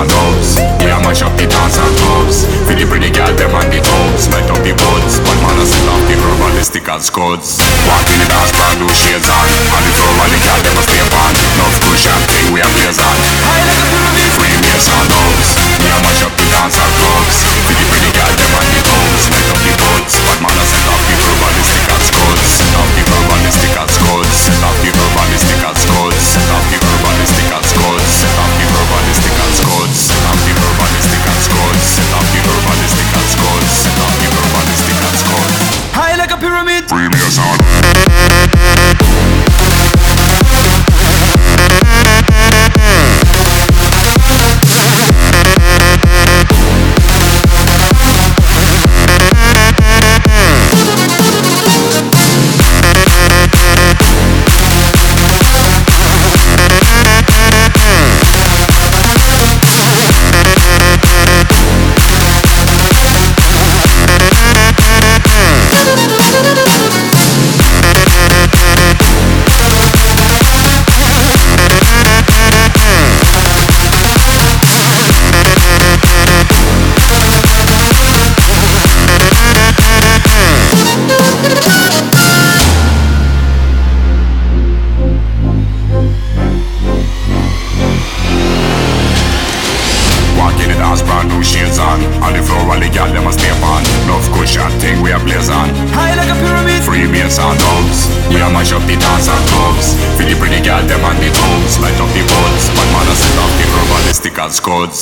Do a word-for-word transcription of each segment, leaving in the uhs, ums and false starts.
and doves. We a mash up the dance and clubs. For the pretty girl them and the tubs. Light up the buds, but man a set off the verbalistic and scuds. Walk in the dance, brand new shades on. On the floor while the girl them a stay on. Enough cushion thing we a blaze on. High like a pyramid. Free bass and doves. We a mash up the dance and clubs. For the pretty girl them and the tubs. Light up the buds, but man a set off the verbalistic and scuds. Set off the verbalistic and scuds. Set off the verbalistic and scuds. Set off the verbalistic and scuds. Set off the verbalistic and scuds. Set off the verbalistic and scuds. Set off the verbalistic and scuds. Set off the verbalistic and scuds. High like a pyramid. Free me a sound. Brand new shades on. On the floor while the girl them a stay on. Enough cushion thing we a blaze on. High like a pyramid. Free bass and dubs. We a mash up the dance and clubs. For the pretty girl them and the tubs. Light up the buds, but man a set off the verbalistic and scuds.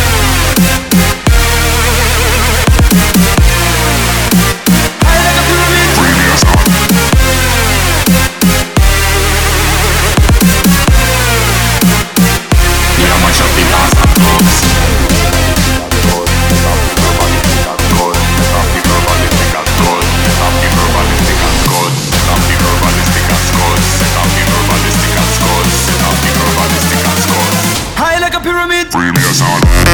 High like a pyramid. Free bass on. We a mash up the dance and clubs. High like a pyramid. Free me a sound.